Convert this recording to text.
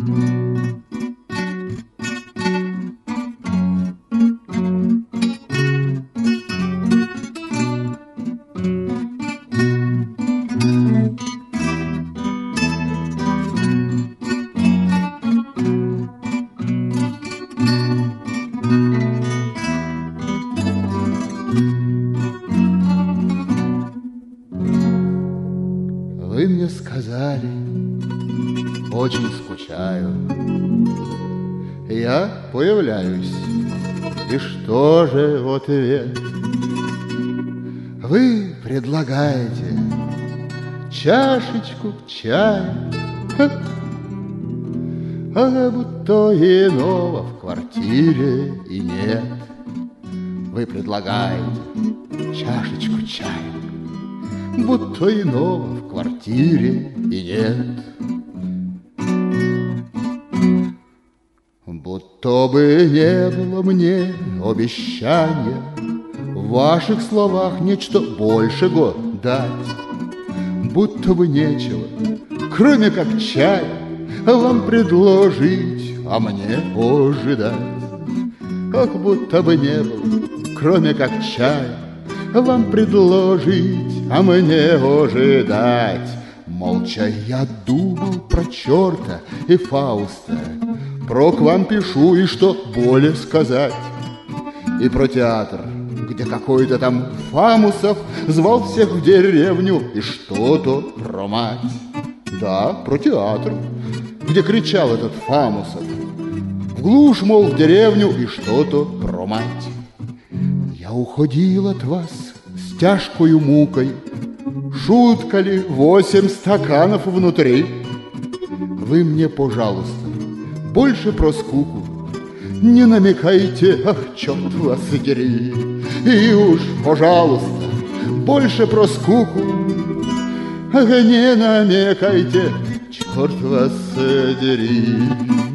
Вы мне сказали, очень скучаю. Я появляюсь, и что же в ответ? Вы предлагаете чашечку чая, а будто иного в квартире и нет. Вы предлагаете чашечку чая, будто иного в квартире и нет. Будто бы не было мне обещания в ваших словах нечто большего дать. Будто бы нечего, кроме как чая, вам предложить, а мне ожидать. Как будто бы не было, кроме как чая, вам предложить, а мне ожидать. Молча я думал про черта и Фауста, про к вам пишу и что более сказать. И про театр, где какой-то там Фамусов звал всех в деревню и что-то про мать. Да, про театр, где кричал этот Фамусов в глушь, мол, в деревню и что-то про мать. Я уходил от вас с тяжкою мукой, шутка ли 8 стаканов внутри. Вы мне, пожалуйста, больше про скуку не намекайте, ах, черт вас дери. И уж, пожалуйста, больше про скуку ах, не намекайте, черт вас дери.